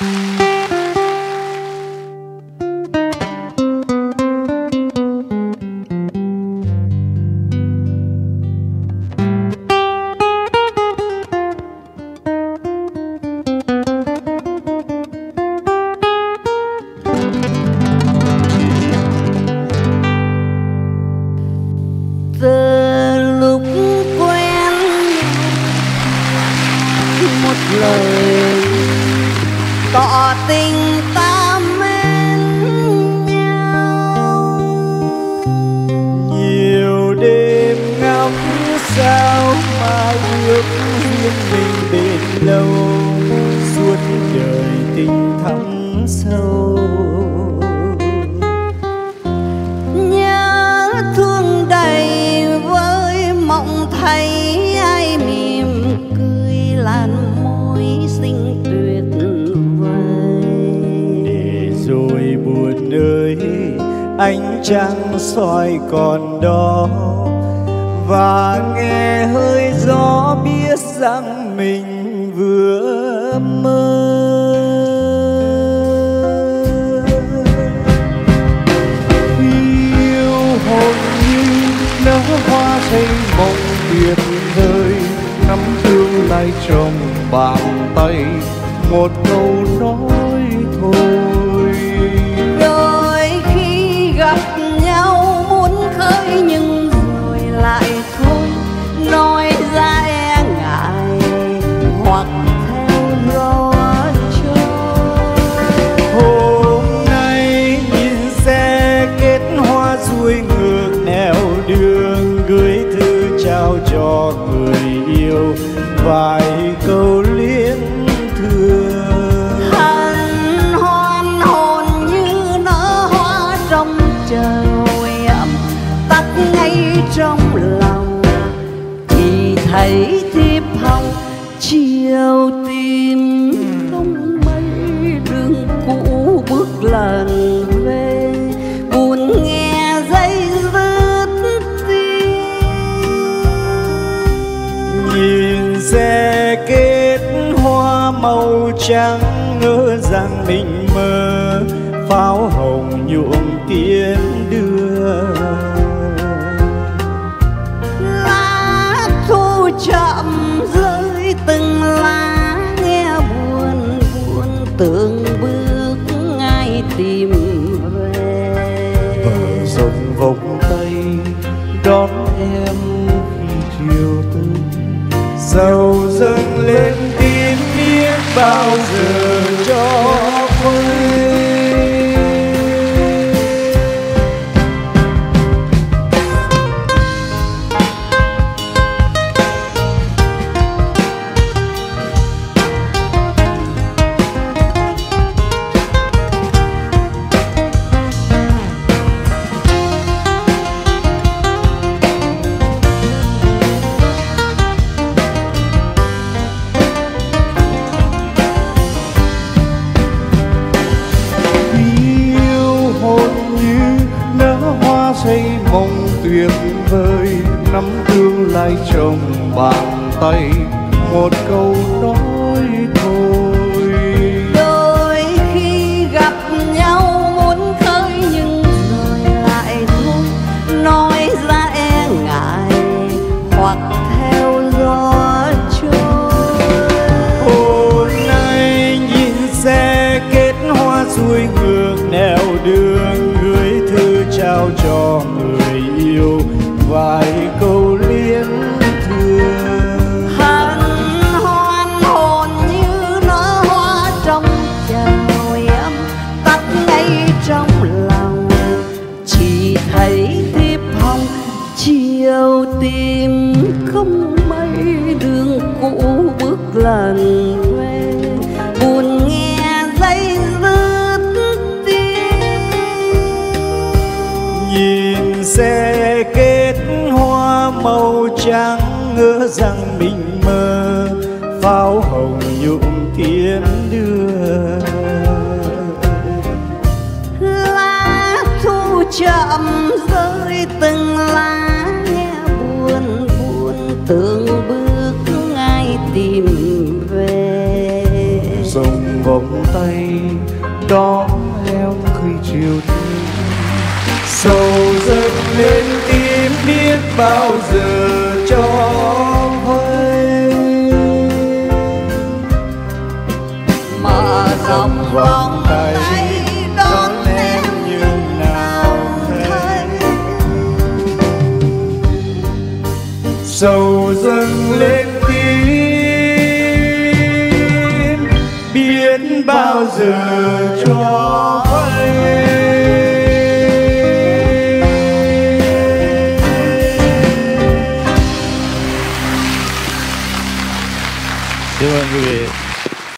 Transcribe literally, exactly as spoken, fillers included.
Từ lúc quen một lời tỏ tình ta mến nhau, nhiều đêm ngắm sao mà ước duyên mình bền lâu, suốt đời tình thắm sâu. nhớ thương đầy với mộng thấy ai mỉm cười làn môi xinh tuyệt vời. Để rồi buồn ơi, ánh trăng soi còn đó, và nghe hơi gió biết rằng mình vừa mơ. Yêu hồn như nở hoa xây mộng tuyệt vời, nắm tương lai trong bàn tay, một câu nói thôi. Đôi khi gặp nhau muốn khơi nhưng rồi lại thôi, nói ra e ngại hoặc theo gió trôi. Hôm nay nhìn xe kết hoa xuôi ngược nẻo đường, gửi thư trao cho người yêu vài câu liên thương. Hân hoan hồn như nở hoa trong trời ấm, tắt ngay trong lòng thì thấy thiếp hồng chiều tim không mấy đường cũ bước lần về, buồn nghe dây dứt tiếng. Nhìn xe kết hoa màu trắng, ngỡ rằng mình mơ pháo hồng nhuộm tiến đưa. Lá thu chậm rơi từng lá, nghe buồn buồn tưởng bước ngay tìm về. Bờ sông vòng tay đón em khi chiều tới, dầu dâng lên tim biết bao giờ cho quên. Xây mong tuyệt vời, nắm tương lai trong bàn tay, một câu nói thôi. Đôi khi gặp nhau muốn khơi nhưng rồi lại thôi, nói ra e ngại hoặc theo gió trôi. Hôm nay nhìn xe kết hoa xuôi ngược nẻo đường, gửi thư trao cho người yêu vài câu liên thương. Hân hoan hồn như nở hoa trong trời ấm, tắt ngay trong lòng chỉ thấy thiếp hồng chiều tim không mấy đường cũ bước lần về, buồn nghe dây dứt tiếng. Nhìn xe kết hoa màu trắng, ngỡ rằng mình mơ pháo hồng nhuộm tiến đưa. Lá thu chậm rơi từng lá, nghe buồn buồn tưởng bước ngay tìm về. Sông vòng tay đón em khi chiều đến. Sầu dâng lên tim biết bao giờ cho hay, mở rộng vòng tay đón em như nào thấy. Sầu dâng lên tim biết bao giờ cho